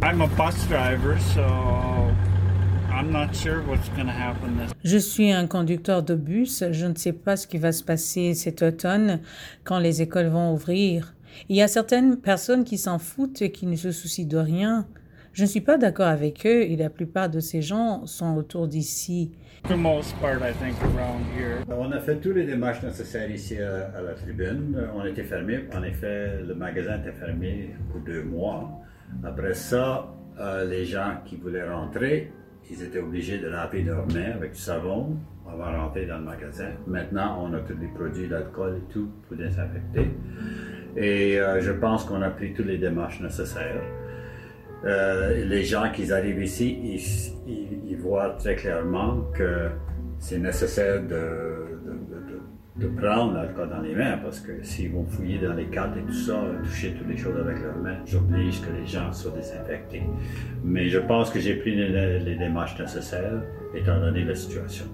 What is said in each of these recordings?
I'm a bus driver, so I'm not sure what's going to happen this. Je suis un conducteur de bus. Je ne sais pas ce qui va se passer cet automne quand les écoles vont ouvrir. Il y a certaines personnes qui s'en foutent et qui ne se soucient de rien. Je ne suis pas d'accord avec eux et la plupart de ces gens sont autour d'ici. For the most part, I think, around here. On a fait tous les démarches nécessaires ici à la tribune. On était fermé. En effet, le magasin était fermé pour 2 mois. Après ça, les gens qui voulaient rentrer, ils étaient obligés de laver leurs mains avec du savon avant de rentrer dans le magasin. Maintenant, on a tous les produits d'alcool et tout pour désinfecter. Et je pense qu'on a pris toutes les démarches nécessaires. Les gens qui arrivent ici, ils voient très clairement que c'est nécessaire de prendre l'alcool dans les mains, parce que s'ils vont fouiller dans les cartes et tout ça, toucher toutes les choses avec leurs mains, j'oblige que les gens soient désinfectés. Mais je pense que j'ai pris les démarches nécessaires, étant donné la situation.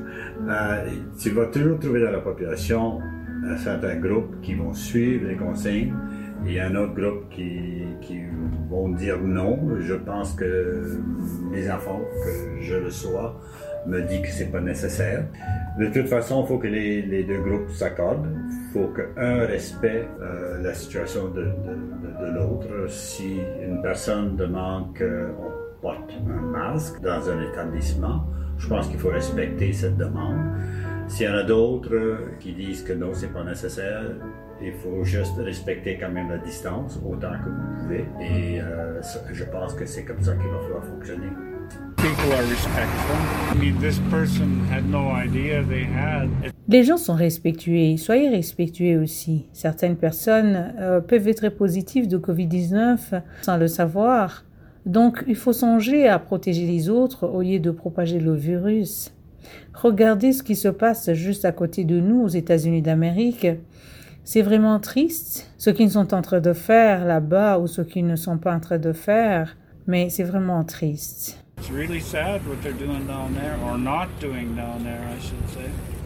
Tu vas toujours trouver dans la population un certain groupe qui vont suivre les consignes, et un autre groupe qui vont dire non. Je pense que les enfants, que je le sois, me disent que c'est pas nécessaire. De toute façon, il faut que les 2 groupes s'accordent. Il faut qu'un respecte la situation de l'autre. Si une personne demande qu'on porte un masque dans un établissement, je pense qu'il faut respecter cette demande. S'il y en a d'autres qui disent que non, c'est pas nécessaire, il faut juste respecter quand même la distance autant que vous pouvez. Et je pense que c'est comme ça qu'il va falloir fonctionner. People are respectful. I mean, this person had no idea they had. Les gens sont respectueux. Soyez respectueux aussi. Certaines personnes peuvent être positives de COVID-19 sans le savoir. Donc, il faut songer à protéger les autres au lieu de propager le virus. Regardez ce qui se passe juste à côté de nous aux États-Unis d'Amérique. C'est vraiment triste ce qu'ils sont en train de faire là-bas ou ce qu'ils ne sont pas en train de faire, mais c'est vraiment triste. It's really sad what they're doing down there, or not doing down there, I should say.